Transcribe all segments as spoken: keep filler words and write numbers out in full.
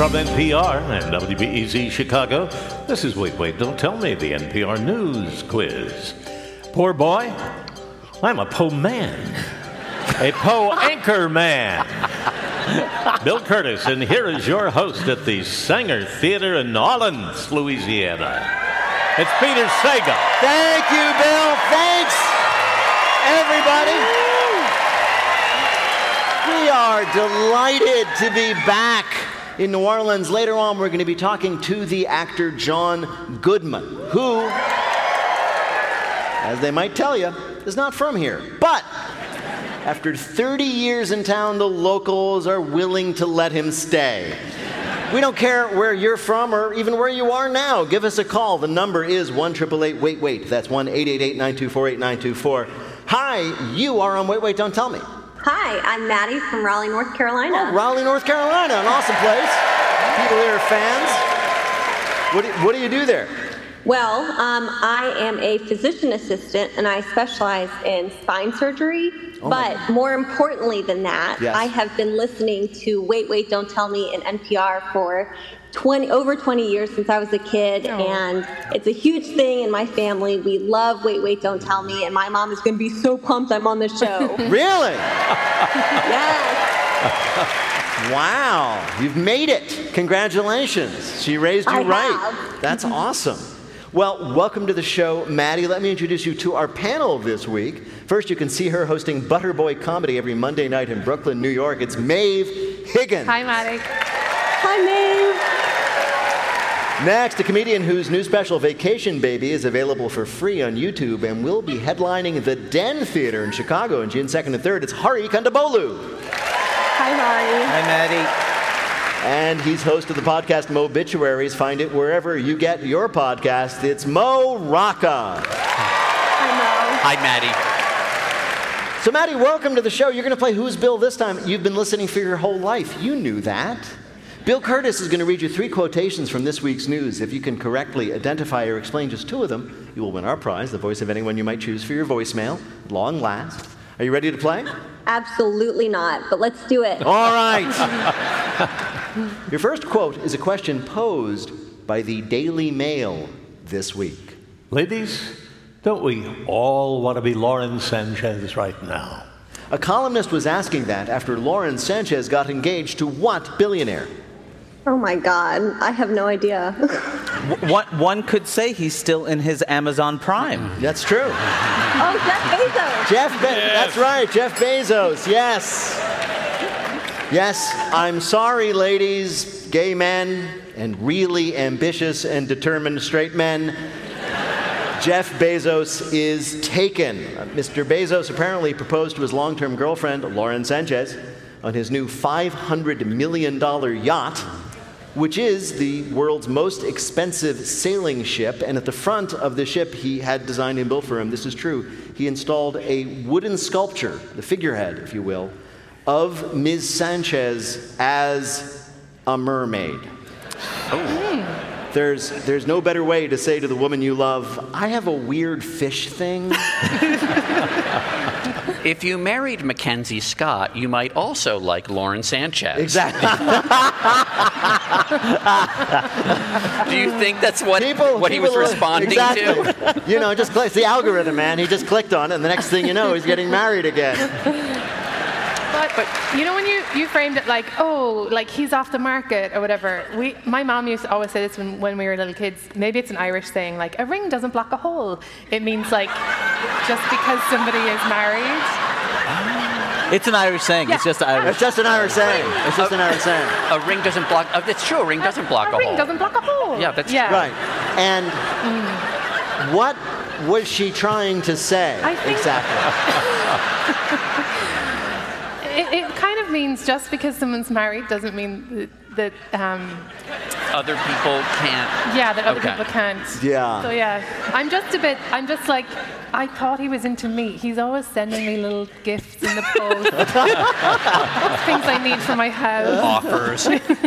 From N P R and W B E Z Chicago, this is Wait, Wait, Don't Tell Me, the N P R News Quiz. Poor boy, I'm a po man, a po anchor man. Bill Curtis, and here is your host at the Sanger Theater in New Orleans, Louisiana. It's Peter Sagal. Thank you, Bill. Thanks, everybody. We are delighted to be back in New Orleans. Later on, we're going to be talking to the actor John Goodman, who, as they might tell you, is not from here. But after thirty years in town, the locals are willing to let him stay. We don't care where you're from or even where you are now. Give us a call. The number is one eight eight eight, wait, wait. That's one eight eight eight, nine two four, eight nine two four. Hi, you are on Wait, Wait, Don't Tell Me. Hi, I'm Maddie from Raleigh, North Carolina. Oh, Raleigh, North Carolina, an awesome place. People here are fans. What do, what do you do there? Well, um, I am a physician assistant, and I specialize in spine surgery. Oh but more importantly than that, yes. I have been listening to Wait, Wait, Don't Tell Me in N P R for twenty over twenty years since I was a kid, oh. and it's a huge thing in my family. We love Wait, Wait, Don't Tell Me, and my mom is going to be so pumped I'm on the show. Really? Yes. Wow, you've made it. Congratulations. She raised you I right. Have. That's awesome. Well, welcome to the show, Maddie. Let me introduce you to our panel this week. First, you can see her hosting Butterboy Comedy every Monday night in Brooklyn, New York. It's Maeve Higgins. Hi, Maddie. Hi, Maeve. Next, a comedian whose new special, Vacation Baby, is available for free on YouTube and will be headlining the Den Theater in Chicago on June second and third. It's Hari Kondabolu. Hi, Hari. Hi, Maddie. And he's host of the podcast Mobituaries. Find it wherever you get your podcast. It's Mo Rocca. Hi, Mo. Hi, Maddie. So, Maddie, welcome to the show. You're going to play Who's Bill this time. You've been listening for your whole life. You knew that. Bill Curtis is going to read you three quotations from this week's news. If you can correctly identify or explain just two of them, you will win our prize, the voice of anyone you might choose for your voicemail. Long last. Are you ready to play? Absolutely not, but let's do it. All right. Your first quote is a question posed by the Daily Mail this week. Ladies, don't we all want to be Lauren Sanchez right now? A columnist was asking that after Lauren Sanchez got engaged to what billionaire? Oh my God, I have no idea. One, one could say he's still in his Amazon Prime. That's true. Oh, Jeff Bezos. Jeff Be- yes. That's right, Jeff Bezos, yes. Yes, I'm sorry, ladies, gay men, and really ambitious and determined straight men. Jeff Bezos is taken. Mister Bezos apparently proposed to his long-term girlfriend, Lauren Sanchez, on his new five hundred million dollars yacht, which is the world's most expensive sailing ship. And at the front of the ship he had designed and built for him, this is true, he installed a wooden sculpture, the figurehead, if you will, of Miz Sanchez as a mermaid. Oh. There's, there's no better way to say to the woman you love, I have a weird fish thing. If you married Mackenzie Scott, you might also like Lauren Sanchez. Exactly. Do you think that's what, people, what people he was responding exactly. to? You know, just it's the algorithm, man. He just clicked on it, and the next thing you know, he's getting married again. But, but you know when you, you framed it like, oh, like he's off the market or whatever. We, my mom used to always say this when, when we were little kids. Maybe it's an Irish saying, like, a ring doesn't block a hole. It means, like, just because somebody is married. It's an Irish saying. Yeah. It's just Irish. It's just an Irish saying. It's just an Irish saying. A ring doesn't block... Uh, it's true, a ring doesn't block a, a hole. A ring doesn't block a hole. Yeah, that's yeah. Right. And mm. what was she trying to say? I think exactly. it, it kind of means just because someone's married doesn't mean that... that um, other people can't... Yeah, that other okay. people can't. Yeah. So yeah, I'm just a bit, I'm just like, I thought he was into me. He's always sending me little gifts in the post. Things I need for my house. Offers.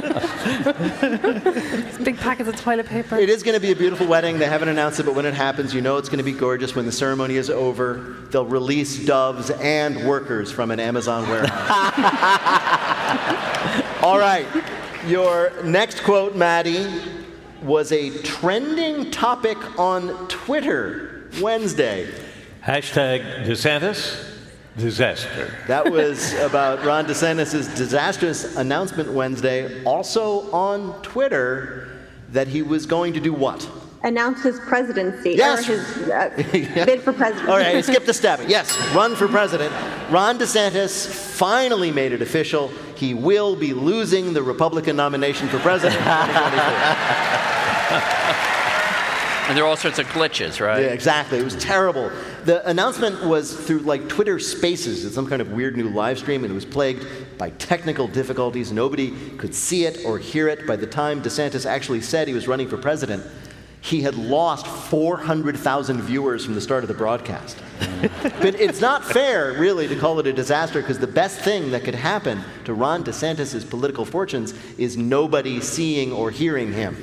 Big packets of toilet paper. It is going to be a beautiful wedding. They haven't announced it, but when it happens, you know it's going to be gorgeous. When the ceremony is over, they'll release doves and workers from an Amazon warehouse. All right. Your next quote, Maddie, was a trending topic on Twitter Wednesday. Hashtag DeSantis, disaster. That was about Ron DeSantis' disastrous announcement Wednesday, also on Twitter, that he was going to do what? Announce his presidency. Yes. Or his uh, bid for president. All right, skip the stabbing. Yes, run for president. Ron DeSantis finally made it official. He will be losing the Republican nomination for president in twenty twenty-four. And there are all sorts of glitches, right? Yeah, exactly. It was terrible. The announcement was through like Twitter Spaces. It's some kind of weird new live stream, and it was plagued by technical difficulties. Nobody could see it or hear it. By the time DeSantis actually said he was running for president, he had lost four hundred thousand viewers from the start of the broadcast. But it's not fair, really, to call it a disaster, because the best thing that could happen to Ron DeSantis' political fortunes is nobody seeing or hearing him.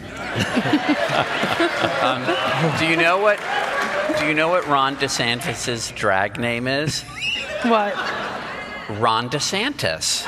um, do you know what? Do you know what Ron DeSantis' drag name is? What? Ron DeSantis.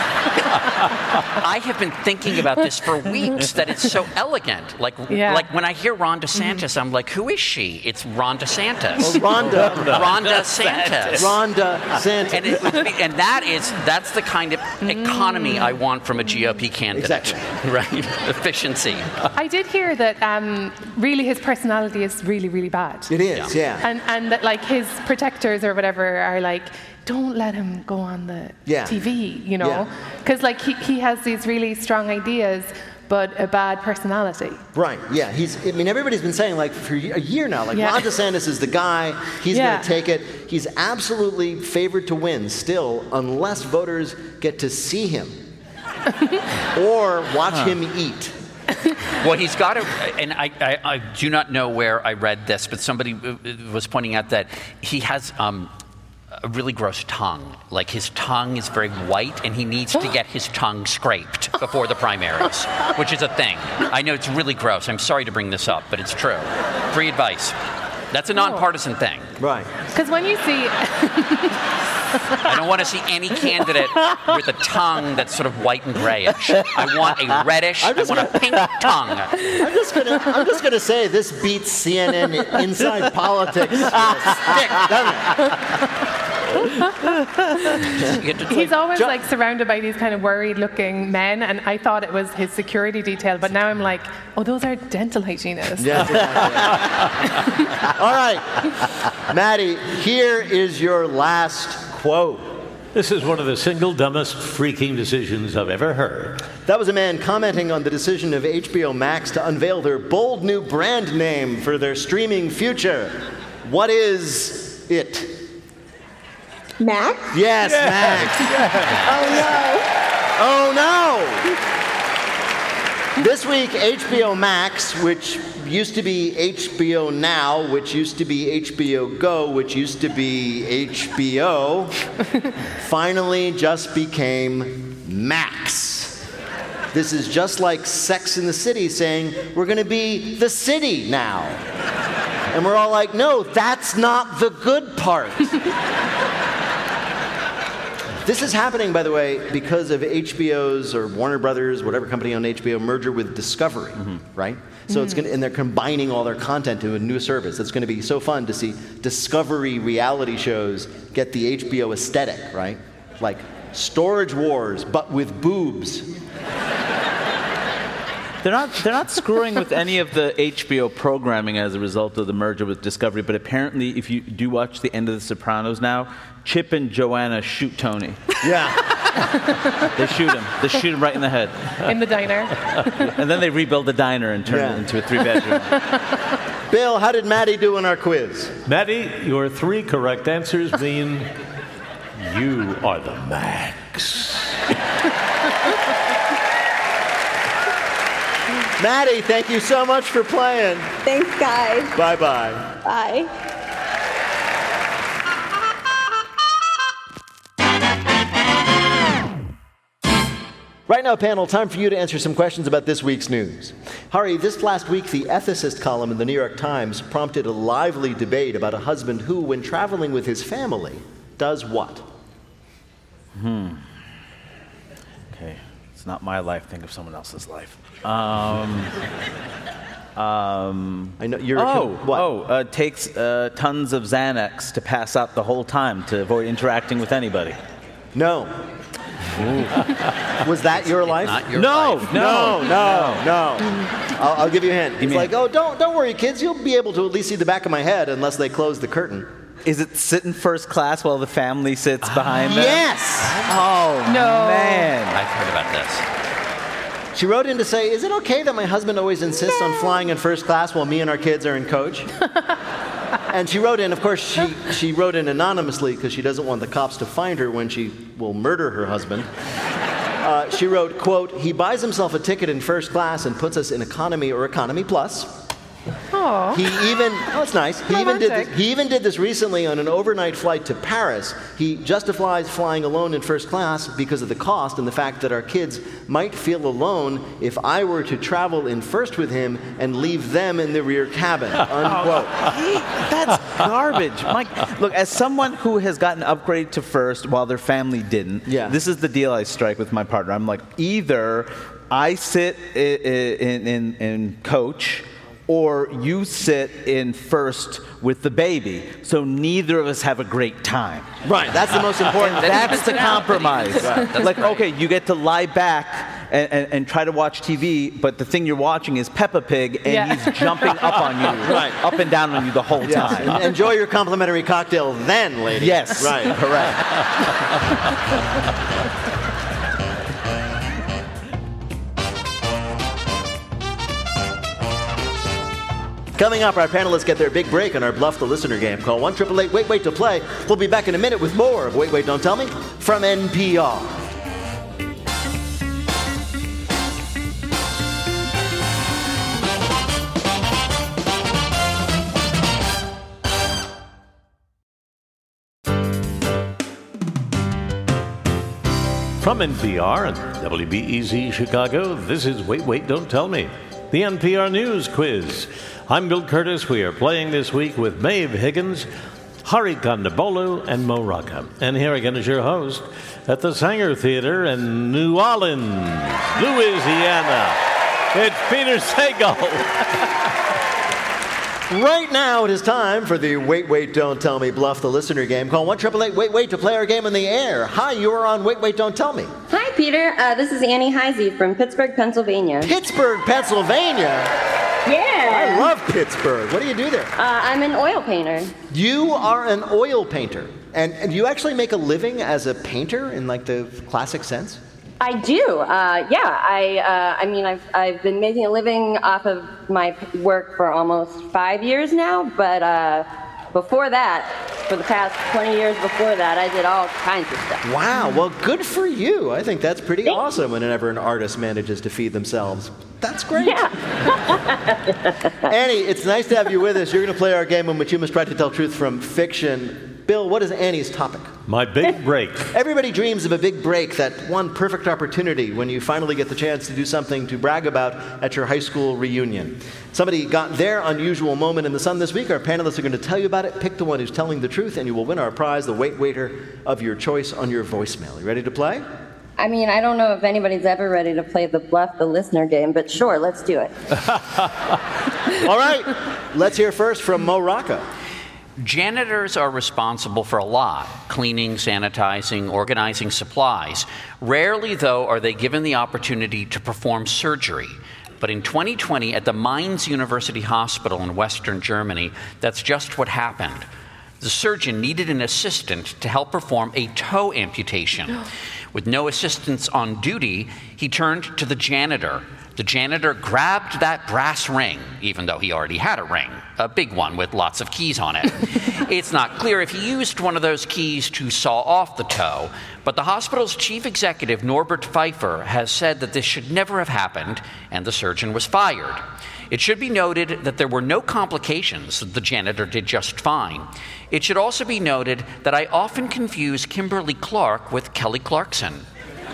I have been thinking about this for weeks, that it's so elegant. Like, yeah. like when I hear Ron DeSantis, mm-hmm. I'm like, who is she? It's Ron DeSantis. Oh, Rhonda. Rhonda Santis. Rhonda Santis. And, it, and that is, that's the kind of economy I want from a G O P candidate. Exactly. Right? Efficiency. I did hear that um, really his personality is really, really bad. It is, yeah. yeah. And, and that like his protectors or whatever are like, don't let him go on the yeah. T V, you know? Because yeah. like he, he has these really strong ideas, but a bad personality. Right, yeah. He's. I mean, everybody's been saying like for a year now, like yeah. Ron DeSantis is the guy, he's yeah. going to take it. He's absolutely favored to win still, unless voters get to see him or watch huh. him eat. Well, he's got to, and I, I, I do not know where I read this, but somebody was pointing out that he has um, a really gross tongue. Like his tongue is very white, and he needs to get his tongue scraped before the primaries, which is a thing. I know it's really gross. I'm sorry to bring this up, but it's true. Free advice. That's a nonpartisan thing. Right. Because when you see... I don't want to see any candidate with a tongue that's sort of white and grayish. I want a reddish, I want gonna, a pink tongue. I'm just gonna, I'm just gonna say this beats C N N Inside Politics. Stick, doesn't it? He's always jo- like surrounded by these kind of worried-looking men, and I thought it was his security detail, but now I'm like, oh, those are dental hygienists. Yes, exactly. All right, Maddie, here is your last quote. This is one of the single dumbest freaking decisions I've ever heard. That was a man commenting on the decision of H B O Max to unveil their bold new brand name for their streaming future. What is it? Max? Yes, yes. Max. Yes. Oh no! Oh no! This week, H B O Max, which used to be H B O Now, which used to be H B O Go, which used to be H B O, finally just became Max. This is just like Sex and the City saying, we're going to be the city now. And we're all like, no, that's not the good part. This is happening, by the way, because of H B O's or Warner Brothers, whatever company owned H B O, merger with Discovery, mm-hmm. right? So mm-hmm. it's going to, and they're combining all their content to a new service. It's going to be so fun to see Discovery reality shows get the H B O aesthetic, right? Like Storage Wars, but with boobs. They're not, they're not screwing with any of the H B O programming as a result of the merger with Discovery, but apparently if you do watch the end of The Sopranos now, Chip and Joanna shoot Tony. Yeah. They shoot him. They shoot him right in the head. In the diner. And then they rebuild the diner and turn yeah. it into a three-bedroom. Bill, how did Maddie do in our quiz? Maddie, your three correct answers mean you are the Max. Maddie, thank you so much for playing. Thanks, guys. Bye-bye. Bye. Right now, panel, time for you to answer some questions about this week's news. Hari, this last week, the ethicist column in the New York Times prompted a lively debate about a husband who, when traveling with his family, does what? Hmm. Okay. It's not my life. Think of someone else's life. Um, um, I know you're. Oh, what? oh, uh, takes uh, tons of Xanax to pass out the whole time to avoid interacting with anybody. No. Was that your life? Not your No, life. No, no, no. I'll, I'll give you a hint. It's me a like, oh, don't, don't worry, kids. You'll be able to at least see the back of my head unless they close the curtain. Is it sit in first class while the family sits behind them? Yes. Oh, No. man. I've heard about this. She wrote in to say, is it okay that my husband always insists on flying in first class while me and our kids are in coach? And she wrote in, of course, she, she wrote in anonymously because she doesn't want the cops to find her when she will murder her husband. Uh, she wrote, quote, he buys himself a ticket in first class and puts us in economy or economy plus. Aw. He even, oh, it's nice. He even, did this, Romantic. he even did this recently on an overnight flight to Paris. He justifies flying alone in first class because of the cost and the fact that our kids might feel alone if I were to travel in first with him and leave them in the rear cabin, unquote. That's garbage. Mike, look, as someone who has gotten upgraded to first while their family didn't, Yeah. this is the deal I strike with my partner. I'm like, either I sit i- i- in, in, in coach, or you sit in first with the baby, so neither of us have a great time. Right, that's the most important. That's the compromise. That's Like, great. okay, you get to lie back and, and, and try to watch T V, but the thing you're watching is Peppa Pig, and Yeah. he's jumping up on you, Right. up and down on you the whole Yes, time. and enjoy your complimentary cocktail then, lady. Yes, Right. correct. Coming up, our panelists get their big break on our Bluff the Listener game. Call one eight eight eight wait wait to play. We'll be back in a minute with more of Wait, Wait, Don't Tell Me from N P R. From N P R and W B E Z Chicago, this is Wait, Wait, Don't Tell Me, the N P R News Quiz. I'm Bill Curtis. We are playing this week with Maeve Higgins, Hari Kondabolu, and Mo Rocca. And here again is your host at the Sanger Theater in New Orleans, Louisiana. It's Peter Sagal. Right now, it is time for the Wait, Wait, Don't Tell Me Bluff the Listener game. Call one eight eight eight wait wait to play our game in the air. Hi, you are on Wait, Wait, Don't Tell Me. Hi, Peter. Uh, this is Annie Heisey from Pittsburgh, Pennsylvania. Pittsburgh, Pennsylvania. Yeah. I love Pittsburgh. What do you do there? Uh, I'm an oil painter. You are an oil painter. And, and do you actually make a living as a painter in like the classic sense? I do. Uh, yeah. I. Uh, I mean, I've I've been making a living off of my work for almost five years now. But uh, before that, for the past twenty years before that, I did all kinds of stuff. Wow, well, good for you. I think that's pretty Thank awesome whenever an artist manages to feed themselves. That's great. Yeah. Annie, it's nice to have you with us. You're going to play our game in which you must try to tell truth from fiction. Bill, what is Annie's topic? My big break. Everybody dreams of a big break, that one perfect opportunity when you finally get the chance to do something to brag about at your high school reunion. Somebody got their unusual moment in the sun this week. Our panelists are going to tell you about it. Pick the one who's telling the truth, and you will win our prize, the Wait Waiter of your choice, on your voicemail. You ready to play? I mean, I don't know if anybody's ever ready to play the Bluff the Listener game, but sure, let's do it. All right. Let's hear first from Mo Rocca. Janitors are responsible for a lot: cleaning, sanitizing, organizing supplies. Rarely, though, are they given the opportunity to perform surgery. But in twenty twenty, at the Mainz University Hospital in Western Germany, that's just what happened. The surgeon needed an assistant to help perform a toe amputation. With no assistants on duty, he turned to the janitor. The janitor grabbed that brass ring, even though he already had a ring, a big one with lots of keys on it. It's not clear if he used one of those keys to saw off the toe, but the hospital's chief executive, Norbert Pfeiffer, has said that this should never have happened, and the surgeon was fired. It should be noted that there were no complications. The janitor did just fine. It should also be noted that I often confuse Kimberly Clark with Kelly Clarkson.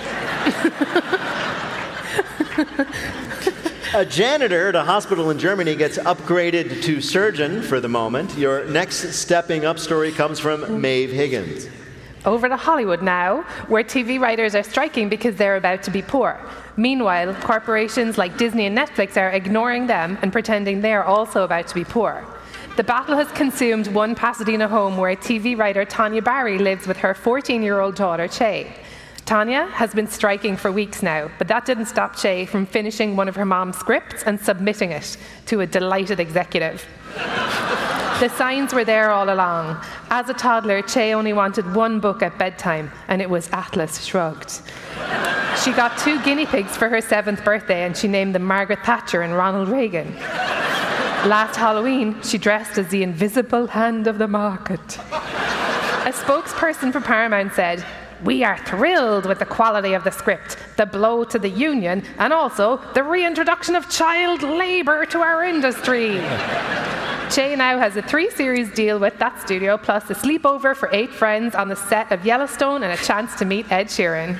A janitor at a hospital in Germany gets upgraded to surgeon for the moment. Your next stepping up story comes from Maeve Higgins. Over to Hollywood now, where T V writers are striking because they're about to be poor. Meanwhile, corporations like Disney and Netflix are ignoring them and pretending they are also about to be poor. The battle has consumed one Pasadena home where T V writer Tanya Barry lives with her fourteen-year-old daughter, Che. Tanya has been striking for weeks now, but that didn't stop Che from finishing one of her mom's scripts and submitting it to a delighted executive. The signs were there all along. As a toddler, Che only wanted one book at bedtime, and it was Atlas Shrugged. She got two guinea pigs for her seventh birthday, and she named them Margaret Thatcher and Ronald Reagan. Last Halloween, she dressed as the invisible hand of the market. A spokesperson for Paramount said, "We are thrilled with the quality of the script, the blow to the union, and also the reintroduction of child labour to our industry." Che now has a three-series deal with that studio, plus a sleepover for eight friends on the set of Yellowstone and a chance to meet Ed Sheeran.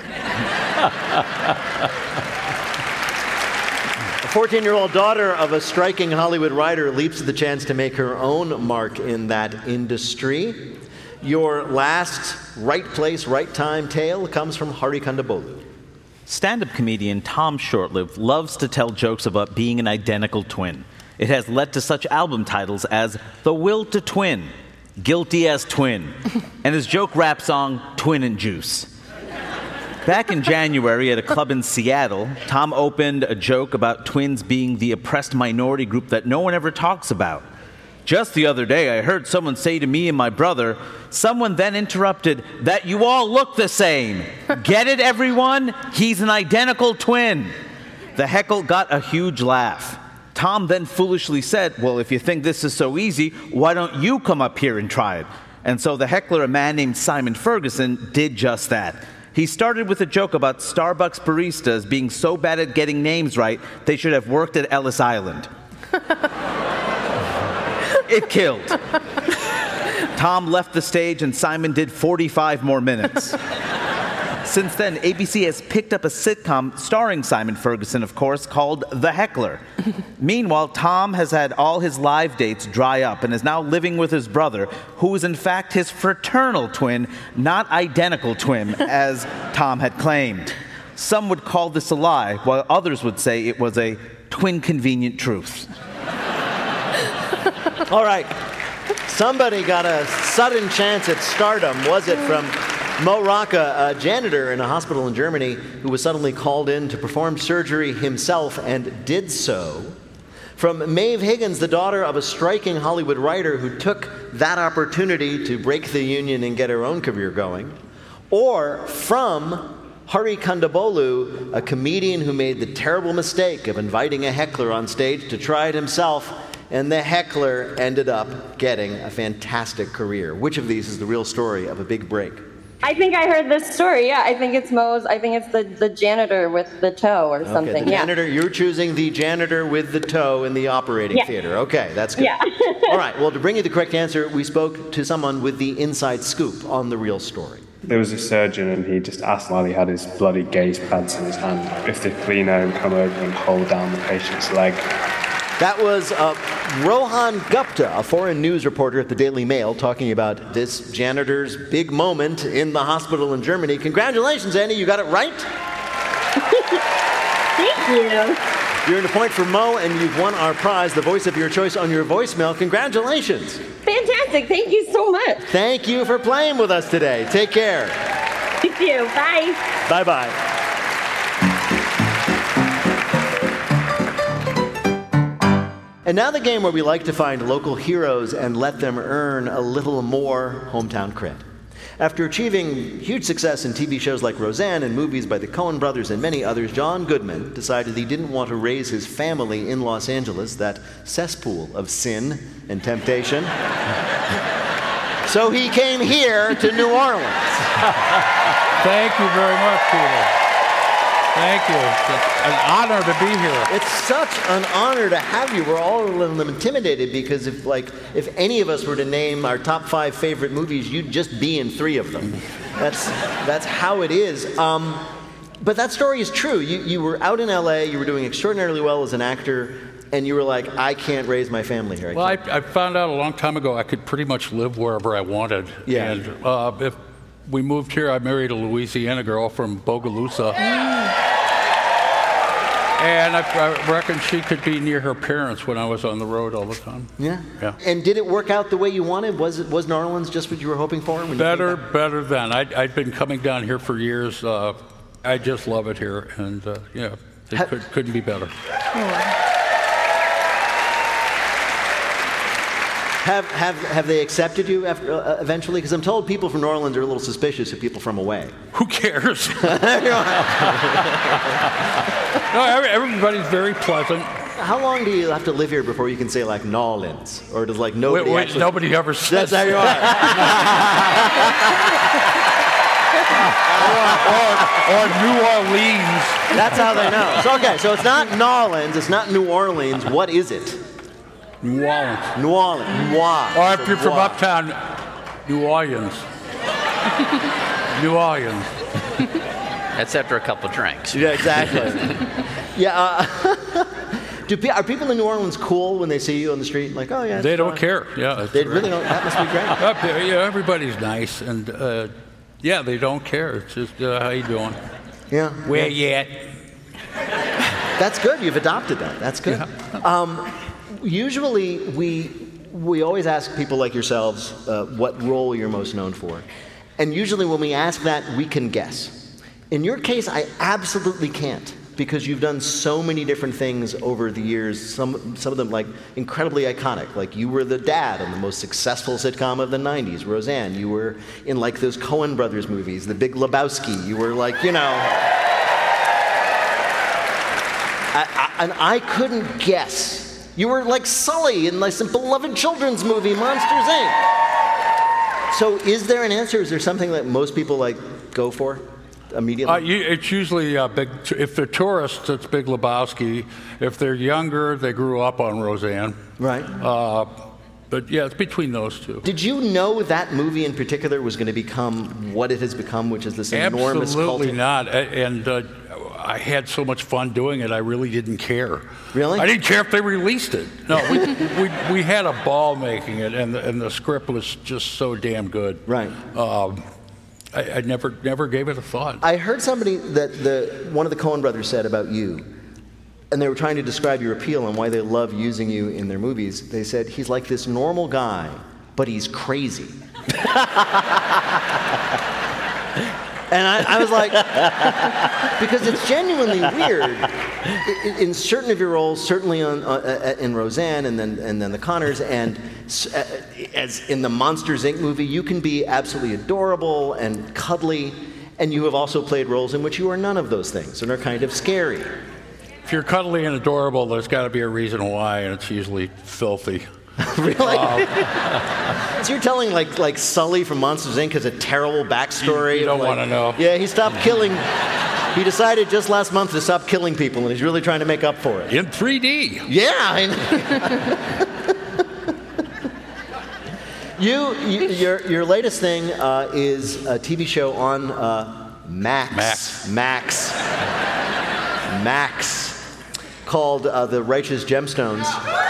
A fourteen-year-old daughter of a striking Hollywood writer leaps at the chance to make her own mark in that industry. Your last right place, right time tale comes from Hari Kondabolu. Stand-up comedian Tom Shortlive loves to tell jokes about being an identical twin. It has led to such album titles as The Will to Twin, Guilty as Twin, and his joke rap song, Twin and Juice. Back in January at a club in Seattle, Tom opened a joke about twins being the oppressed minority group that no one ever talks about. Just the other day, I heard someone say to me and my brother, someone then interrupted, that you all look the same. Get it, everyone? He's an identical twin. The heckle got a huge laugh. Tom then foolishly said, well, if you think this is so easy, why don't you come up here and try it? And so the heckler, a man named Simon Ferguson, did just that. He started with a joke about Starbucks baristas being so bad at getting names right, they should have worked at Ellis Island. It killed. Tom left the stage and Simon did forty-five more minutes. Since then, A B C has picked up a sitcom starring Simon Ferguson, of course, called The Heckler. Meanwhile, Tom has had all his live dates dry up and is now living with his brother, who is in fact his fraternal twin, not identical twin, as Tom had claimed. Some would call this a lie, while others would say it was a twin convenient truth. All right. Somebody got a sudden chance at stardom. Was it from Mo Rocca, a janitor in a hospital in Germany who was suddenly called in to perform surgery himself and did so? From Maeve Higgins, the daughter of a striking Hollywood writer who took that opportunity to break the union and get her own career going? Or from Hari Kondabolu, a comedian who made the terrible mistake of inviting a heckler on stage to try it himself, and the heckler ended up getting a fantastic career. Which of these is the real story of a big break? I think I heard this story. Yeah, I think it's Mo's. I think it's the, the janitor with the toe or something. Okay, the yeah. janitor. You're choosing the janitor with the toe in the operating yeah. theater. Okay, that's good. Yeah. All right. Well, to bring you the correct answer, we spoke to someone with the inside scoop on the real story. There was a surgeon, and he just asked while he had his bloody gaze pads in his hand if the cleaner would come over and hold down the patient's leg. That was uh, Rohan Gupta, a foreign news reporter at the Daily Mail, talking about this janitor's big moment in the hospital in Germany. Congratulations, Annie, you got it right. Thank you. You're in a point for Mo, and you've won our prize, the voice of your choice on your voicemail. Congratulations. Fantastic. Thank you so much. Thank you for playing with us today. Take care. You too. Bye. Bye-bye. And now the game where we like to find local heroes and let them earn a little more hometown cred. After achieving huge success in T V shows like Roseanne and movies by the Coen brothers and many others, John Goodman decided he didn't want to raise his family in Los Angeles, that cesspool of sin and temptation. So he came here to New Orleans. Thank you very much, Peter. Thank you. It's an honor to be here. It's such an honor to have you. We're all a little intimidated because if, like, if any of us were to name our top five favorite movies, you'd just be in three of them. That's that's how it is. Um, but that story is true. You you were out in L A. You were doing extraordinarily well as an actor, and you were like, I can't raise my family here. I well, I, can't. I found out a long time ago I could pretty much live wherever I wanted. Yeah. And uh, if we moved here, I married a Louisiana girl from Bogalusa. And I, I reckon she could be near her parents when I was on the road all the time. Yeah? Yeah. And did it work out the way you wanted? Was it, was New Orleans just what you were hoping for? When Better, you came back? better than. I'd, I'd been coming down here for years. Uh, I just love it here. And, uh, yeah, it Ha- could, couldn't be better. Have, have, have they accepted you after, uh, eventually? Because I'm told people from New Orleans are a little suspicious of people from away. Who cares? No, every- everybody's very pleasant. How long do you have to live here before you can say, like, New Orleans? Or does, like, nobody Wait, wait, actually... nobody ever says That's how you are. or, or New Orleans. That's how they know. So, okay, so it's not New Orleans, it's not New Orleans. What is it? New Orleans. New Orleans. Noir. Or if So you're from noir. uptown, New Orleans. New Orleans. That's after a couple drinks. Yeah, exactly. yeah. Uh, do pe- are people in New Orleans cool when they see you on the street? Like, oh yeah. They it's don't fine. care. Yeah. They really don't. That must be great. Up there, yeah, everybody's nice, and uh, yeah, they don't care. It's just uh, how you doing? Yeah. Where yeah. you at? That's good. You've adopted that. That's good. Yeah. Um, usually, we we always ask people like yourselves uh, what role you're most known for, and usually when we ask that, we can guess. In your case, I absolutely can't, because you've done so many different things over the years. Some some of them like incredibly iconic. Like you were the dad on the most successful sitcom of the nineties, Roseanne. You were in like those Coen Brothers movies, The Big Lebowski. You were like, you know. I, I, and I couldn't guess. You were like Sully in like some beloved children's movie, Monsters, Incorporated. So is there an answer? Is there something that most people like go for immediately? Uh, you, it's usually uh, big. If they're tourists, it's Big Lebowski. If they're younger, they grew up on Roseanne. Right. Uh, but yeah, it's between those two. Did you know that movie in particular was going to become what it has become, which is this enormous cult? Absolutely not. A- And uh, I had so much fun doing it, I really didn't care. Really? I didn't care if they released it. No, we, we, we had a ball making it, and the, and the script was just so damn good. Right. Um, I, I never never gave it a thought. I heard somebody that the one of the Coen brothers said about you, and they were trying to describe your appeal and why they love using you in their movies. They said, he's like this normal guy, but he's crazy. And I, I was like, because it's genuinely weird. In, in certain of your roles, certainly on, uh, in Roseanne and then and then the Connors, and uh, as in the Monsters, Incorporated movie, you can be absolutely adorable and cuddly, and you have also played roles in which you are none of those things and are kind of scary. If you're cuddly and adorable, there's got to be a reason why, and it's usually filthy. Really? Uh, so you're telling like like Sully from Monsters, Incorporated has a terrible backstory? You, you don't like, want to know. Yeah, he stopped killing. He decided just last month to stop killing people, and he's really trying to make up for it. In three D. Yeah. I know. you, you, your your latest thing uh, is a T V show on uh, Max. Max. Max. Max. Called uh, The Righteous Gemstones.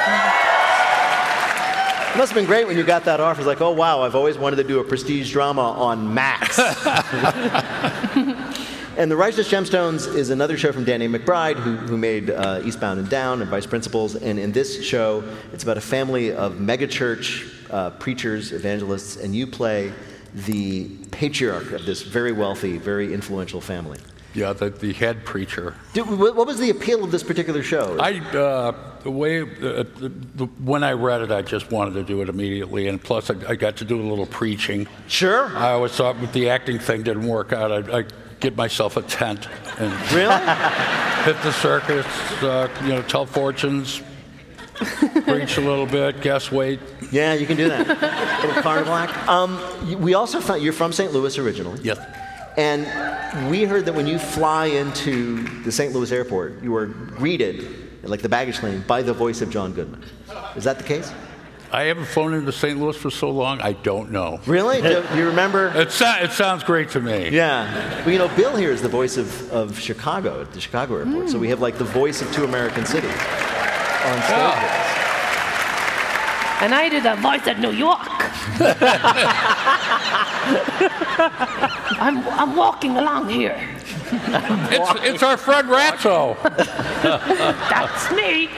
It must have been great when you got that offer. It's like, oh, wow, I've always wanted to do a prestige drama on Max. And The Righteous Gemstones is another show from Danny McBride, who, who made uh, Eastbound and Down and Vice Principals. And in this show, it's about a family of megachurch uh, preachers, evangelists, and you play the patriarch of this very wealthy, very influential family. Yeah, the, the head preacher. Did, what was the appeal of this particular show? I uh, the way uh, the, the, when I read it, I just wanted to do it immediately, and plus I, I got to do a little preaching. Sure. I always thought with the acting thing didn't work out. I'd, I'd get myself a tent and really hit the circus, uh, you know, tell fortunes, preach a little bit, guess weight. Yeah, you can do that. A little carnival act. Um, we also found you're from Saint Louis originally. Yes. And we heard that when you fly into the Saint Louis airport, you are greeted, like the baggage claim, by the voice of John Goodman. Is that the case? I haven't flown into Saint Louis for so long, I don't know. Really? Do you remember? It, so, it sounds great to me. Yeah. Well, you know, Bill here is the voice of, of Chicago at the Chicago airport. Mm. So we have like the voice of two American cities on stage. Yeah. And I did a voice at New York. I'm, I'm walking along here. It's, it's our friend Ratso. That's me.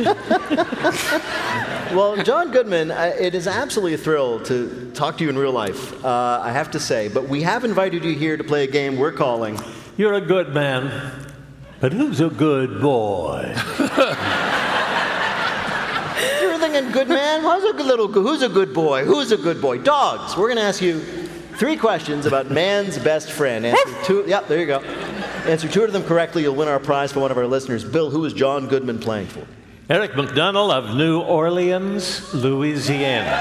Well, John Goodman, uh, it is absolutely a thrill to talk to you in real life, uh, I have to say. But we have invited you here to play a game we're calling... You're a good man, but who's a good boy? You're thinking, good man? Who's a good little? Who's a good boy? Who's a good boy? Dogs. We're going to ask you three questions about man's best friend. Answer two. Yep, there you go. Answer two of them correctly, you'll win our prize for one of our listeners. Bill, who is John Goodman playing for? Eric McDonald of New Orleans, Louisiana.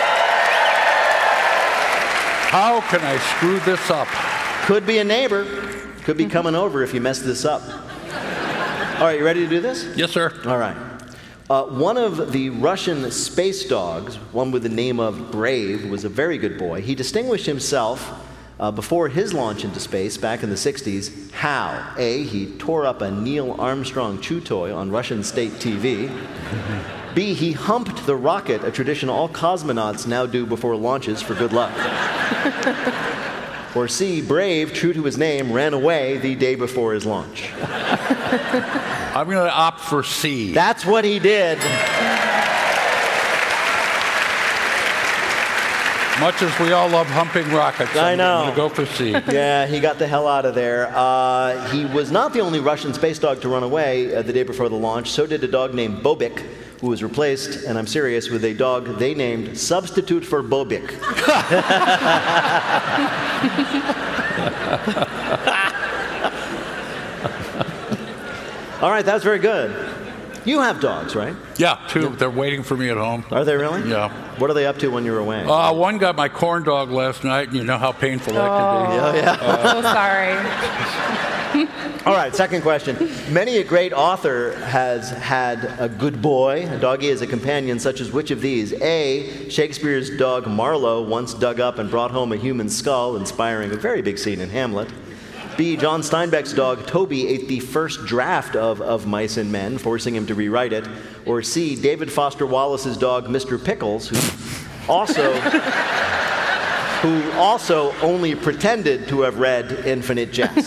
How can I screw this up? Could be a neighbor. Could be coming over if you mess this up. All right, you ready to do this? Yes, sir. All right. Uh, one of the Russian space dogs, one with the name of Brave, was a very good boy. He distinguished himself uh, before his launch into space back in the sixties. How? A, he tore up a Neil Armstrong chew toy on Russian state T V. B, he humped the rocket, a tradition all cosmonauts now do before launches for good luck. Or C, Brave, true to his name, ran away the day before his launch. I'm going to opt for C. That's what he did. Much as we all love humping rockets, I I'm know. going to go for C. Yeah, he got the hell out of there. Uh, he was not the only Russian space dog to run away uh, the day before the launch. So did a dog named Bobik, who was replaced, and I'm serious, with a dog they named Substitute for Bobik. All right, that was very good. You have dogs, right? Yeah, two. They're waiting for me at home. Are they really? Yeah. What are they up to when you're away? Uh, one got my corn dog last night, and you know how painful that can be. Yeah, yeah. Oh, sorry. All right, second question. Many a great author has had a good boy, a doggy, as a companion, such as which of these? A, Shakespeare's dog Marlowe once dug up and brought home a human skull, inspiring a very big scene in Hamlet. B, John Steinbeck's dog Toby ate the first draft of Of Mice and Men, forcing him to rewrite it. Or C, David Foster Wallace's dog Mister Pickles, who also... who also only pretended to have read Infinite Jest.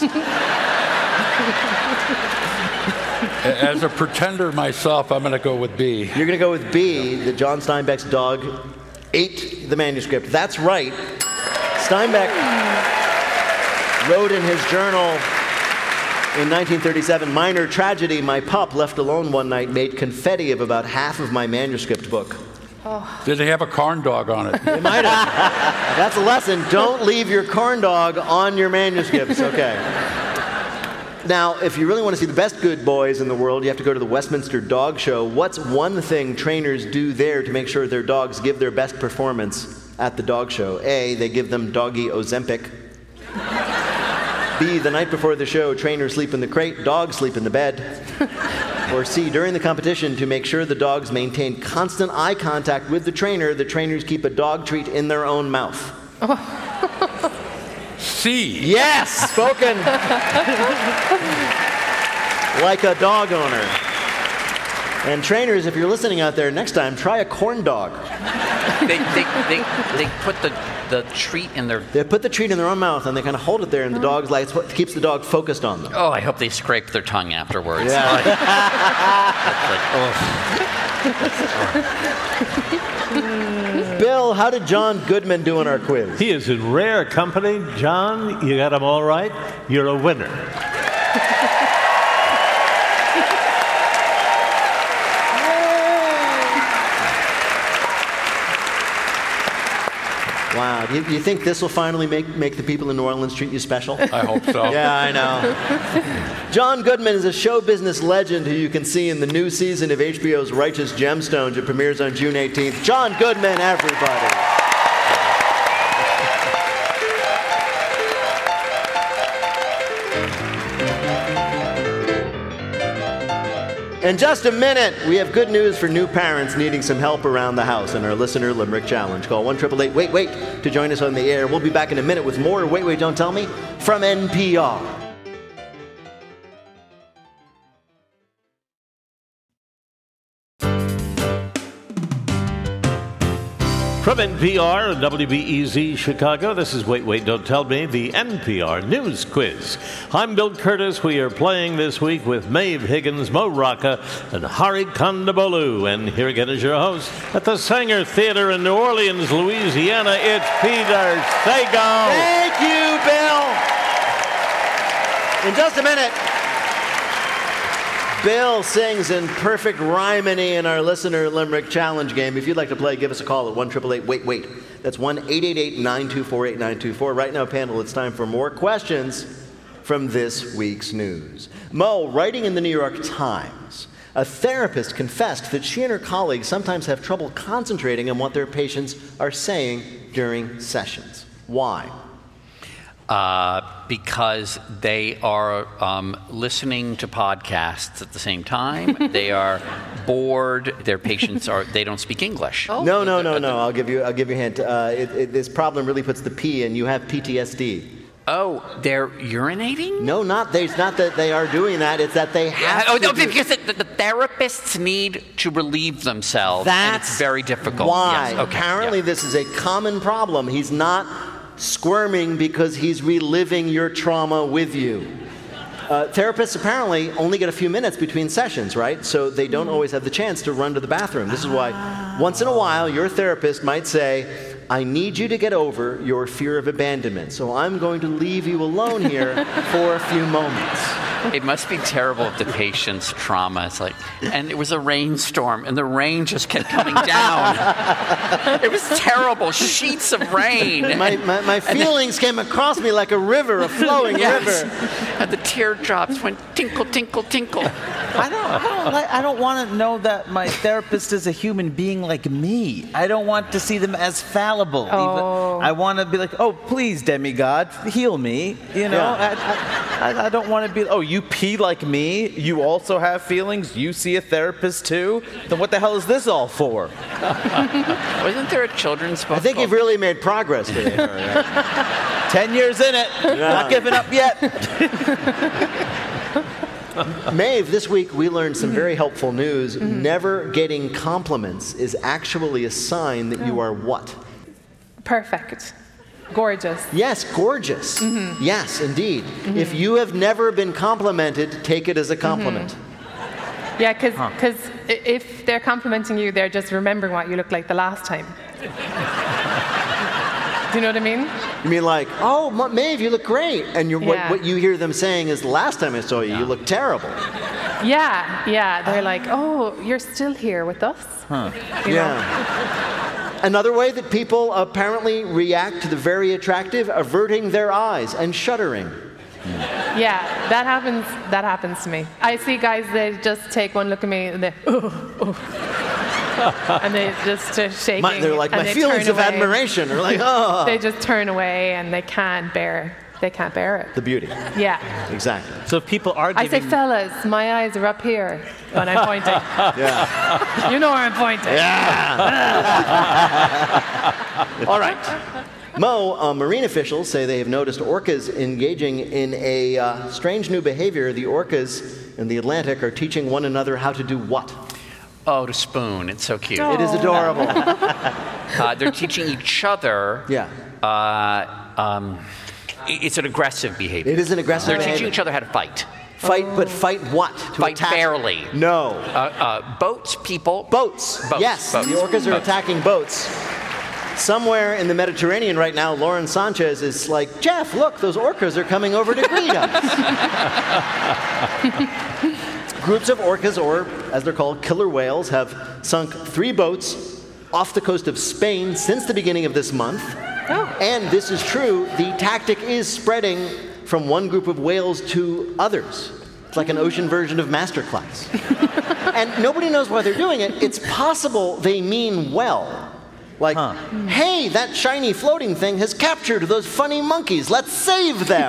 As a pretender myself, I'm going to go with B. You're going to go with B, that John Steinbeck's dog ate the manuscript. That's right. Steinbeck wrote in his journal in nineteen thirty-seven, minor tragedy, my pup, left alone one night, made confetti of about half of my manuscript book. Oh. Did they have a corn dog on it? They might have. That's a lesson. Don't leave your corn dog on your manuscripts. Okay. Now, if you really want to see the best good boys in the world, you have to go to the Westminster Dog Show. What's one thing trainers do there to make sure their dogs give their best performance at the dog show? A, they give them doggy Ozempic. B, the night before the show, trainers sleep in the crate, dogs sleep in the bed. Or C, during the competition, to make sure the dogs maintain constant eye contact with the trainer, the trainers keep a dog treat in their own mouth. C. Yes, spoken like a dog owner. And trainers, if you're listening out there, next time, try a corn dog. They, they, they, they put the, the treat in their... They put the treat in their own mouth, and they kind of hold it there, and the dog's like, it's what keeps the dog focused on them. Oh, I hope they scrape their tongue afterwards. Yeah. Like, that's like, oh. Bill, how did John Goodman do in our quiz? He is in rare company. John, you got him all right. You're a winner. Wow. Do you, you think this will finally make, make the people in New Orleans treat you special? I hope so. Yeah, I know. John Goodman is a show business legend who you can see in the new season of H B O's Righteous Gemstones. It premieres on June eighteenth. John Goodman, everybody. In just a minute, we have good news for new parents needing some help around the house in our Listener Limerick Challenge. Call one eight eight eight, wait, wait to join us on the air. We'll be back in a minute with more Wait, Wait, Don't Tell Me from N P R. From N P R and W B E Z Chicago, this is Wait, Wait, Don't Tell Me, the N P R News Quiz. I'm Bill Curtis. We are playing this week with Maeve Higgins, Mo Rocca, and Hari Kondabolu. And here again is your host at the Sanger Theater in New Orleans, Louisiana. It's Peter Sagal. Thank you, Bill. In just a minute, Bill sings in perfect rhymony in our Listener Limerick Challenge game. If you'd like to play, give us a call at one eight eight eight, wait, wait. That's one eight eight eight, nine two four, eight nine two four. Right now, panel, it's time for more questions from this week's news. Mo, writing in the New York Times, a therapist confessed that she and her colleagues sometimes have trouble concentrating on what their patients are saying during sessions. Why? Uh, because they are um, listening to podcasts at the same time. They are bored. Their patients are. They don't speak English. Oh. No, no, no, no. I'll give you. I'll give you a hint. Uh, it, it, this problem really puts the P in. You have P T S D. Oh, they're urinating? No, not they. It's not that they are doing that. It's that they have. Yeah, oh, to no, do because the, the therapists need to relieve themselves. That's and it's very difficult. Why? Yes. Okay. Apparently, yeah. this is a common problem. He's not squirming because he's reliving your trauma with you. Uh, therapists apparently only get a few minutes between sessions, right? So they don't always have the chance to run to the bathroom. This is why once in a while your therapist might say, I need you to get over your fear of abandonment, so I'm going to leave you alone here for a few moments. It must be terrible if the patient's trauma is like, and it was a rainstorm, and the rain just kept coming down. It was terrible, sheets of rain. My, my, my feelings came across me like a river, a flowing yes. river. And the teardrops went tinkle, tinkle, tinkle. I don't, I don't, like, I don't want to know that my therapist is a human being like me. I don't want to see them as fallible. Oh. Even, I want to be like, oh, please, demigod, heal me. You know, Yeah. I, I, I don't want to be, oh, you pee like me? You also have feelings? You see a therapist too? Then what the hell is this all for? Wasn't there a children's book? I think you've really made progress today. Ten years in it. Yeah. Not giving up yet. Maeve, this week we learned some very helpful news. Mm-hmm. Never getting compliments is actually a sign that you are what? Perfect. Gorgeous. Yes, gorgeous. Mm-hmm. Yes, indeed. Mm-hmm. If you have never been complimented, take it as a compliment. Mm-hmm. Yeah, because huh. if they're complimenting you, they're just remembering what you looked like the last time. Do you know what I mean? You mean like, oh, Maeve, you look great. And you're, yeah. what, what you hear them saying is, the last time I saw you, yeah. you look terrible. Yeah, yeah. They're like, oh, you're still here with us? Huh. You yeah. know? Another way that people apparently react to the very attractive, averting their eyes and shuddering. Yeah, that happens. That happens to me. I see guys, they just take one look at me and they, oh, oh. And they just start shaking. My, they're like, my they feelings of away. admiration are like, oh. They just turn away and they can't bear. They can't bear it. The beauty. Yeah. Exactly. So if people are giving... I say, fellas, my eyes are up here when I'm pointing. Yeah. You know where I'm pointing. Yeah. All right. Mo, uh, marine officials say they have noticed orcas engaging in a uh, strange new behavior. The orcas in the Atlantic are teaching one another how to do what? Oh, to spoon. It's so cute. Oh. It is adorable. uh, they're teaching each other. Yeah. Uh, um, it's an aggressive behavior. It is an aggressive They're behavior. teaching each other how to fight. Fight, but fight what? To fight attack? fairly. No. Uh, uh, boats, people. Boats. Boats. Yes, boats. the orcas are boats. attacking boats. Somewhere in the Mediterranean right now, Lauren Sanchez is like, Jeff, look, those orcas are coming over to greet us. Groups of orcas, or as they're called, killer whales, have sunk three boats off the coast of Spain since the beginning of this month. Oh. And this is true, the tactic is spreading from one group of whales to others. It's like an ocean version of Masterclass. And nobody knows why they're doing it. It's possible they mean well. Like, huh. hey, that shiny floating thing has captured those funny monkeys. Let's save them.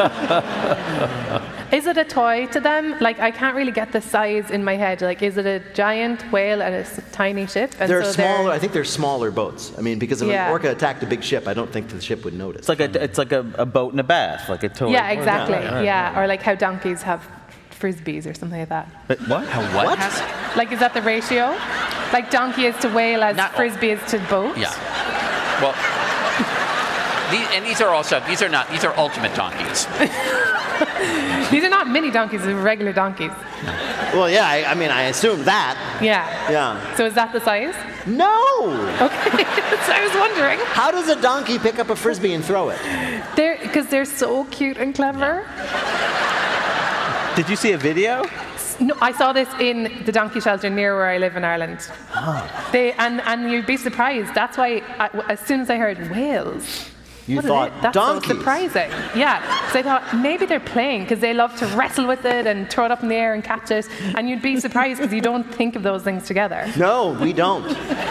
Is it a toy to them? Like, I can't really get the size in my head. Like, is it a giant whale and a tiny ship? And they're so smaller. They're... I think they're smaller boats. I mean, because if yeah. an orca attacked a big ship, I don't think the ship would notice. It's like a, it's like a, a boat in a bath, like a toy. Yeah, exactly. Yeah, yeah, yeah. Or like how donkeys have frisbees or something like that. But what? How what? What? Has... Like, is that the ratio? Like donkey is to whale as Not frisbee is to boat? Yeah. Well, these, and these are also, these are not, these are ultimate donkeys. These are not mini donkeys, they're regular donkeys. Well, yeah, I, I mean, I assume that. Yeah. Yeah. So is that the size? No! Okay, so I was wondering. How does a donkey pick up a Frisbee and throw it? They're, because they're so cute and clever. Did you see a video? No, I saw this in the donkey shelter near where I live in Ireland. Oh. They, and, and you'd be surprised. That's why, I, as soon as I heard Wales, you what thought is it? That's donkeys. so surprising. Yeah, so I thought maybe they're playing because they love to wrestle with it and throw it up in the air and catch it. And you'd be surprised because you don't think of those things together. No, we don't.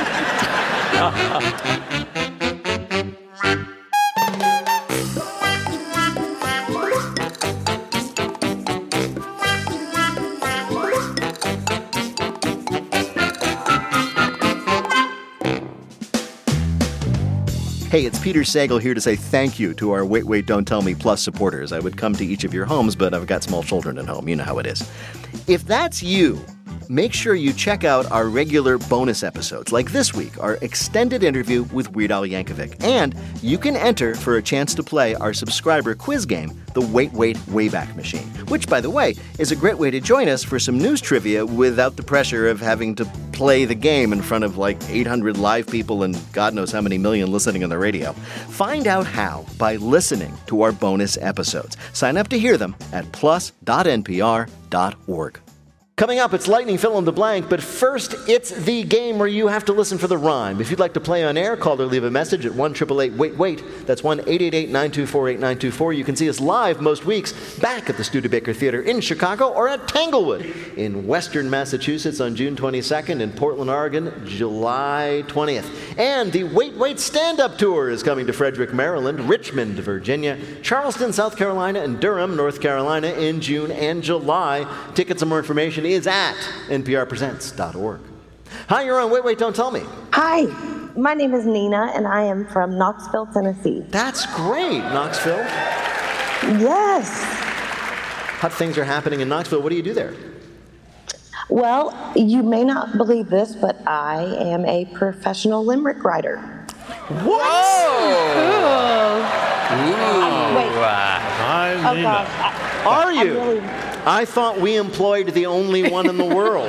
Hey, it's Peter Sagal here to say thank you to our Wait, Wait, Don't Tell Me Plus supporters. I would come to each of your homes, but I've got small children at home. You know how it is. If that's you, make sure you check out our regular bonus episodes, like this week, our extended interview with Weird Al Yankovic. And you can enter for a chance to play our subscriber quiz game, the Wait, Wait, Wayback Machine, which, by the way, is a great way to join us for some news trivia without the pressure of having to play the game in front of like eight hundred live people and God knows how many million listening on the radio. Find out how by listening to our bonus episodes. Sign up to hear them at plus dot n p r dot org. Coming up, it's Lightning Fill in the Blank, but first, it's the game where you have to listen for the rhyme. If you'd like to play on air, call or leave a message at one eight eight eight wait wait. That's one eight eight eight nine two four eight nine two four. You can see us live most weeks back at the Studebaker Theater in Chicago or at Tanglewood in Western Massachusetts on June twenty-second, in Portland, Oregon, July twentieth. And the Wait Wait Stand-Up Tour is coming to Frederick, Maryland, Richmond, Virginia, Charleston, South Carolina, and Durham, North Carolina in June and July. Tickets and more information is at N P R presents dot org. Hi, you're on Wait, Wait, Don't Tell Me. Hi, my name is Nina, and I am from Knoxville, Tennessee. That's great, Knoxville. Yes. Hot things are happening in Knoxville. What do you do there? Well, you may not believe this, but I am a professional limerick writer. What? Whoa! Ooh. Wait. Hi, Oh, Nina. gosh. I- Are I'm you? really- I thought we employed the only one in the world.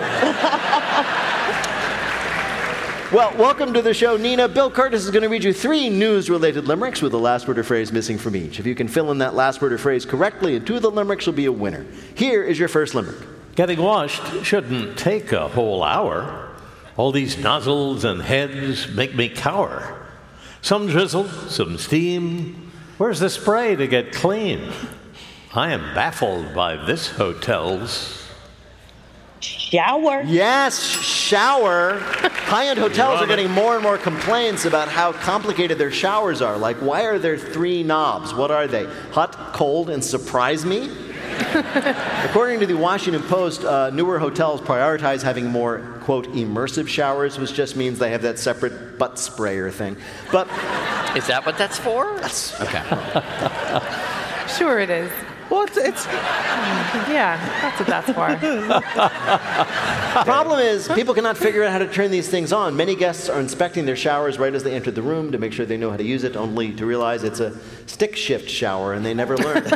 Well, welcome to the show, Nina. Bill Curtis is going to read you three news-related limericks with a last word or phrase missing from each. If you can fill in that last word or phrase correctly in two of the limericks, you'll be a winner. Here is your first limerick. Getting washed shouldn't take a whole hour. All these nozzles and heads make me cower. Some drizzle, some steam. Where's the spray to get clean? I am baffled by this hotel's... Shower. Yes, shower. High-end hotels are getting more and more complaints about how complicated their showers are. Like, why are there three knobs? What are they? Hot, cold, and surprise me? According to the Washington Post, uh, newer hotels prioritize having more, quote, immersive showers, which just means they have that separate butt sprayer thing. But is that what that's for? That's okay. Sure it is. Well, it's, it's yeah, that's what that's for. The problem is, people cannot figure out how to turn these things on. Many guests are inspecting their showers right as they enter the room to make sure they know how to use it, only to realize it's a stick shift shower and they never learn.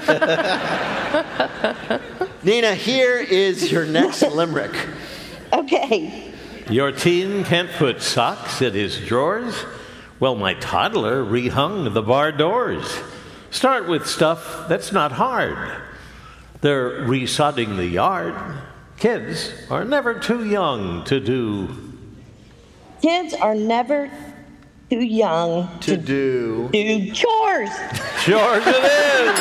Nina, here is your next limerick. Okay. Your teen can't put socks in his drawers? Well, my toddler rehung the bar doors. Start with stuff that's not hard. They're resodding the yard. Kids are never too young to do. Kids are never too young to, to do. do chores. Chores it is.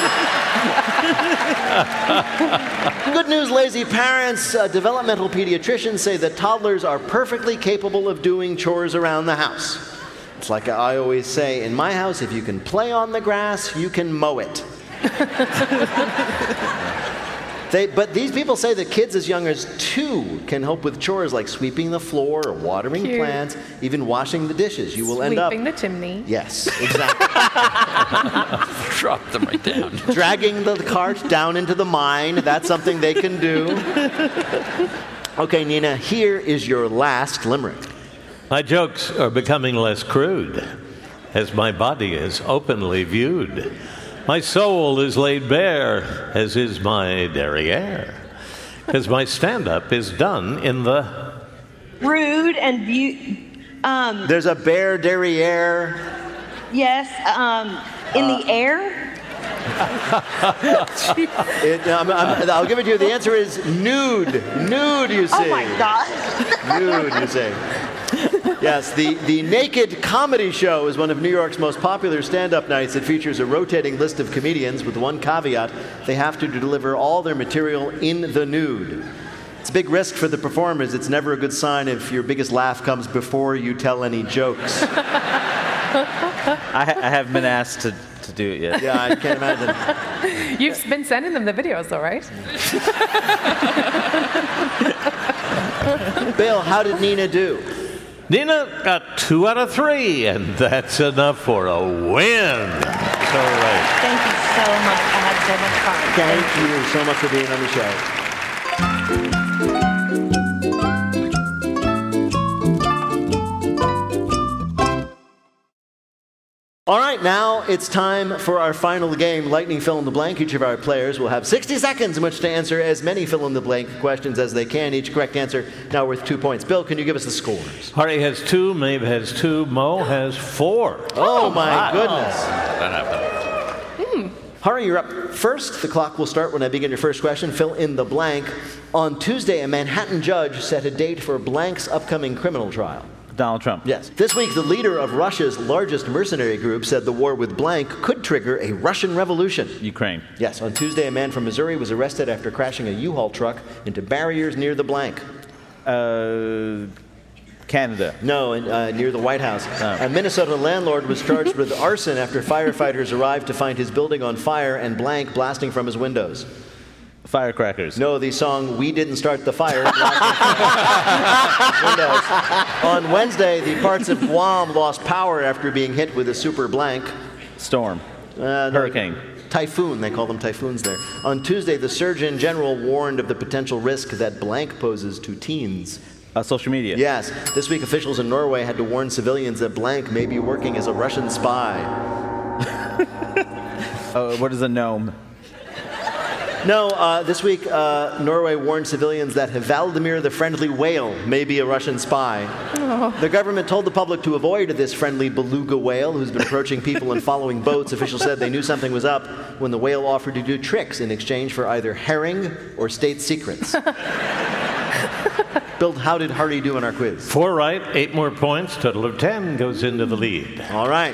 Good news, lazy parents. Uh, developmental pediatricians say that toddlers are perfectly capable of doing chores around the house. It's like I always say, in my house, if you can play on the grass, you can mow it. they, but these people say that kids as young as two can help with chores like sweeping the floor or watering Cute. plants, even washing the dishes. You will end up... Sweeping the chimney. Yes, exactly. Drop them right down. Dragging the cart down into the mine. That's something they can do. Okay, Nina, here is your last limerick. My jokes are becoming less crude. as my body is openly viewed. My soul is laid bare, as is my derriere, because my stand-up is done in the... Rude and view. Um, There's a bare derriere. yes, um, in Uh, the air. It, I'm, I'm, I'll give it to you. The answer is nude. Nude, you see. Oh my God. Nude, you say. Yes, the, the Naked Comedy Show is one of New York's most popular stand-up nights. It features a rotating list of comedians with one caveat. They have to deliver all their material in the nude. It's a big risk for the performers. It's never a good sign if your biggest laugh comes before you tell any jokes. I, ha- I haven't been asked to, to do it yet. Yeah, I can't imagine. You've been sending them the videos, though, right? Bill, how did Nina do? Nina got two out of three, and that's enough for a win. So right. Thank you so much. I had so much fun. Thank you so much for being on the show. All right, now it's time for our final game, Lightning Fill in the Blank. Each of our players will have sixty seconds in which to answer as many fill in the blank questions as they can. Each correct answer now worth two points. Bill, can you give us the scores? Hari has two, Maeve has two, Mo has four. Oh, my wow. goodness. That happened. Hari, you're up first. The clock will start when I begin your first question. Fill in the blank. On Tuesday, a Manhattan judge set a date for Blank's upcoming criminal trial. Donald Trump. Yes. This week, the leader of Russia's largest mercenary group said the war with blank could trigger a Russian revolution. Ukraine. Yes. On Tuesday, a man from Missouri was arrested after crashing a U-Haul truck into barriers near the blank. Uh, Canada. No, in, uh, near the White House. Oh. A Minnesota landlord was charged with arson after firefighters arrived to find his building on fire and blank blasting from his windows. Firecrackers. No, the song "We Didn't Start the Fire" windows. On Wednesday, the parts of Guam lost power after being hit with a super blank. Storm. Uh, no, Hurricane. Typhoon, they call them typhoons there. On Tuesday, the Surgeon General warned of the potential risk that blank poses to teens. Uh, social media. Yes. This week, officials in Norway had to warn civilians that blank may be working as a Russian spy. uh, what is a gnome? No, uh, this week, uh, Norway warned civilians that Valdemir the Friendly Whale may be a Russian spy. Oh. The government told the public to avoid this friendly beluga whale who's been approaching people and following boats. Officials said they knew something was up when the whale offered to do tricks in exchange for either herring or state secrets. Bill, how did Hari do in our quiz? Four right, eight more points, total of ten goes into the lead. All right.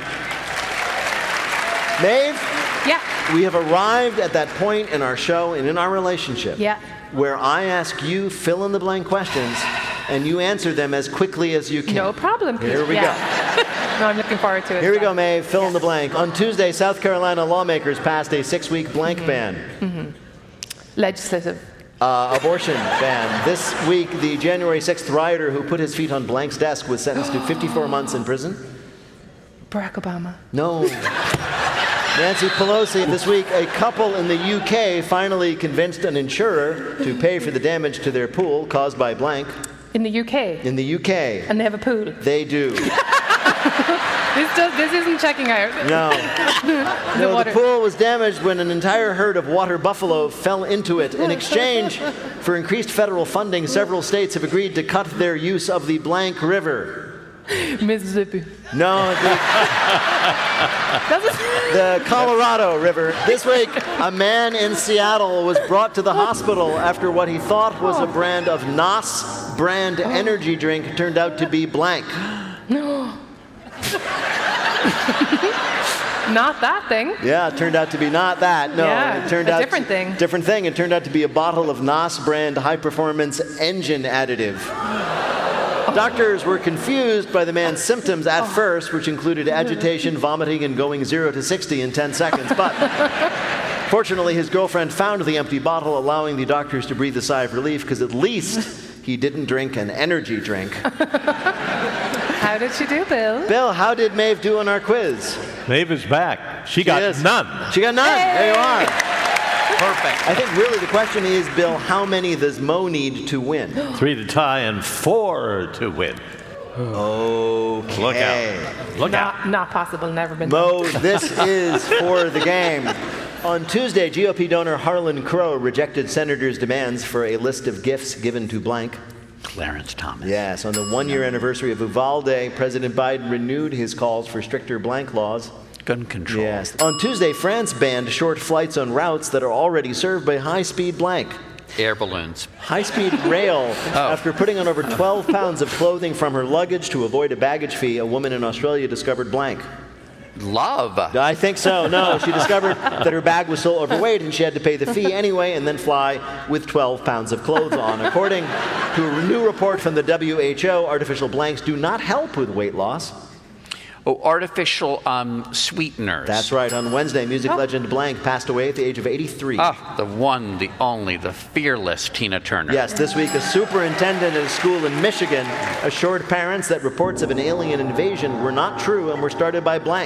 Maeve? Yeah. We have arrived at that point in our show and in our relationship Yeah. where I ask you fill in the blank questions and you answer them as quickly as you can. No problem. Here we yeah. go. No, I'm looking forward to it. Here we so. go, Maeve. Fill in the blank. On Tuesday, South Carolina lawmakers passed a six-week blank Mm-hmm. ban. Mm-hmm. Legislative. Uh, abortion ban. This week, the January sixth rioter who put his feet on Blank's desk was sentenced to fifty-four months in prison. Barack Obama. No. Nancy Pelosi. This week, a couple in the U K finally convinced an insurer to pay for the damage to their pool caused by blank. In the U K. In the U K. And they have a pool. They do. This, does, this isn't checking out. No. the No, the water. pool was damaged when an entire herd of water buffalo fell into it. In exchange for increased federal funding, several states have agreed to cut their use of the blank river. Mississippi. No, the, the Colorado River. This week, a man in Seattle was brought to the hospital after what he thought was a brand of N O S brand energy drink turned out to be blank. No. Not that thing. Yeah, it turned out to be not that. No, Yeah, it turned a out different thing. Different thing. It turned out to be a bottle of N O S brand high performance engine additive. Doctors were confused by the man's symptoms at first, which included agitation, vomiting, and going zero to sixty in ten seconds. But fortunately, his girlfriend found the empty bottle, allowing the doctors to breathe a sigh of relief because at least he didn't drink an energy drink. How did she do, Bill? Bill, how did Maeve do on our quiz? Maeve is back. She, She got is. none. She got none. Hey! There you are. Perfect. I think really the question is, Bill, how many does Mo need to win? Three to tie and four to win. Okay. Look out. Look not, out. Not possible, never been Mo, done. this is for the game. On Tuesday, G O P donor Harlan Crow rejected senators' demands for a list of gifts given to blank. Clarence Thomas. Yes, on the one-year anniversary of Uvalde, President Biden renewed his calls for stricter blank laws. Gun control. Yes. On Tuesday, France banned short flights on routes that are already served by high-speed blank. Air balloons. High-speed rail. Oh. After putting on over twelve pounds of clothing from her luggage to avoid a baggage fee, a woman in Australia discovered blank. Love. I think so. No, she discovered that her bag was so overweight and she had to pay the fee anyway and then fly with twelve pounds of clothes on. According to a new report from the W H O, artificial blanks do not help with weight loss. Oh, artificial um, sweeteners. That's right. On Wednesday, music oh. legend Blank passed away at the age of eighty-three. Ah, the one, the only, the fearless Tina Turner. Yes, this week a superintendent at a school in Michigan assured parents that reports of an alien invasion were not true and were started by Blank.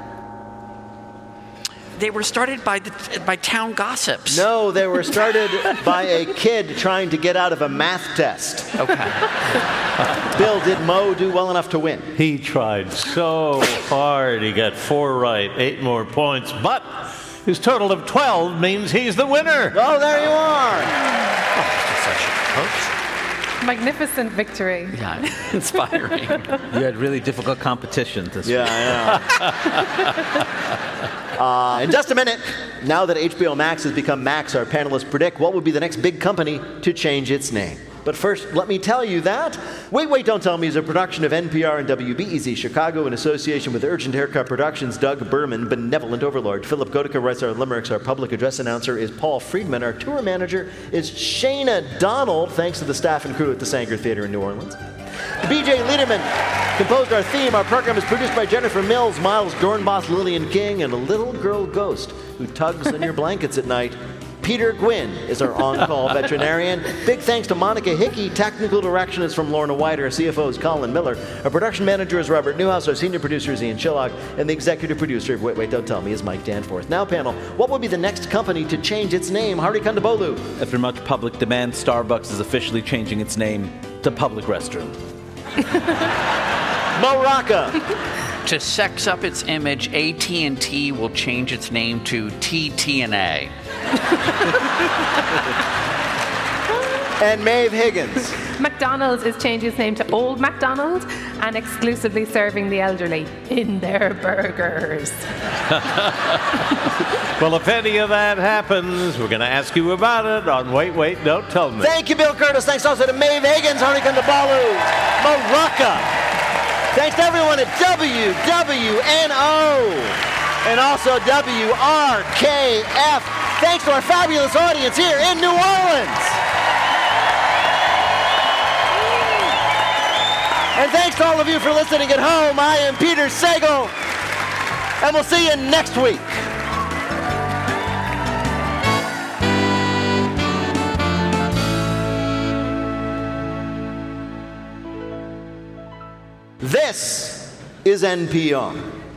They were started by the, by town gossips. No, they were started by a kid trying to get out of a math test. Okay. Bill, did Mo do well enough to win? He tried so hard. He got four right, eight more points, but his total of twelve means he's the winner. Oh, there you are. Oh, such a coach. Magnificent victory. Yeah, inspiring. You had really difficult competition this yeah, week. I know. uh, in just a minute, now that H B O Max has become Max, our panelists predict what would be the next big company to change its name. But first, let me tell you that Wait, Wait, Don't Tell Me is a production of N P R and W B E Z Chicago in association with Urgent Haircut Productions, Doug Berman, Benevolent Overlord. Philip Gotica writes our limericks. Our public address announcer is Paul Friedman. Our tour manager is Shayna Donald, thanks to the staff and crew at the Sanger Theater in New Orleans. B J Liederman composed our theme. Our program is produced by Jennifer Mills, Miles Dornbos, Lillian King, and a little girl ghost who tugs on your blankets at night. Peter Gwynn is our on-call veterinarian. Big thanks to Monica Hickey. Technical direction is from Lorna White. Our C F O is Colin Miller. Our production manager is Robert Newhouse. Our senior producer is Ian Chillock. And the executive producer of Wait, Wait, Don't Tell Me is Mike Danforth. Now, panel, what would be the next company to change its name? Hari Kondabolu. After much public demand, Starbucks is officially changing its name to Public Restroom. Mo Rocca. To sex up its image, A T and T will change its name to T T N A. And Maeve Higgins. McDonald's is changing its name to Old McDonald and exclusively serving the elderly in their burgers. Well, if any of that happens, we're going to ask you about it on Wait, Wait, Don't Tell Me. Thank you, Bill Curtis. Thanks also to Maeve Higgins, Hari Kondabolu, Mo Rocca. Thanks to everyone at W W N O and also W R K F. Thanks to our fabulous audience here in New Orleans. And thanks to all of you for listening at home. I am Peter Sagal, and we'll see you next week. This is N P R.